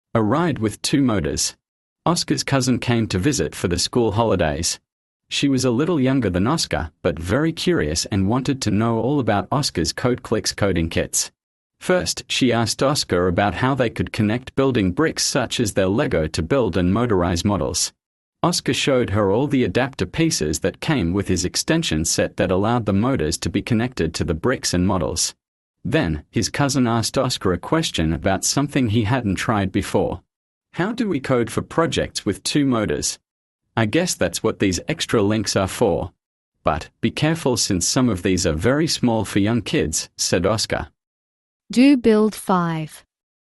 A ride with two motors. Oscar's cousin came to visit for the school holidays. She was a little younger than Oscar, but very curious and wanted to know all about Oscar's CodeClix coding kits. First, she asked Oscar about how they could connect building bricks such as their Lego to build and motorize models. Oscar showed her all the adapter pieces that came with his extension set that allowed the motors to be connected to the bricks and models. Then, his cousin asked Oscar a question about something he hadn't tried before. How do we code for projects with two motors? I guess that's what these extra links are for. But be careful since some of these are very small for young kids, said Oscar. Do build 5.